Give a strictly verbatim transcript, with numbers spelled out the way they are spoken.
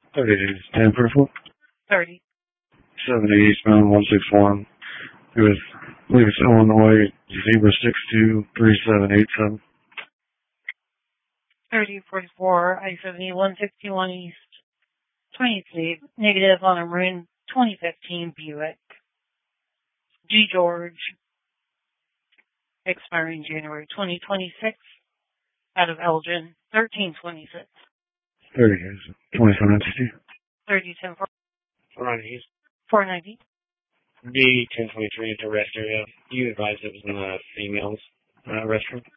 thirty days. ten for thirty. seventy Eastbound one six one. It was, I believe it's Illinois, zebra six two three seven eight seven. thirty forty-four, I seventy one sixty-one East. twenty-three, negative on a Maroon twenty fifteen Buick. G. George, expiring January twenty twenty-six, out of Elgin, thirteen twenty-six. thirty days. twenty-seven ninety-two. thirty ten four ninety. four ninety. D ten twenty-three into rest area. You advised it was in a female's uh, restroom.